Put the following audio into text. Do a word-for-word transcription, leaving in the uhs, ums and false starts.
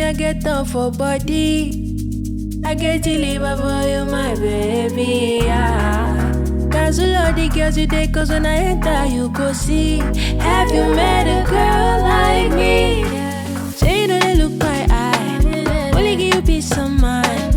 I get up for body. I get to live for you, my baby. Yeah. Cancel all the girls you take, cause when I enter, you go see. Have you met a girl like me? Say you know they look my eye. Only give you peace of mind.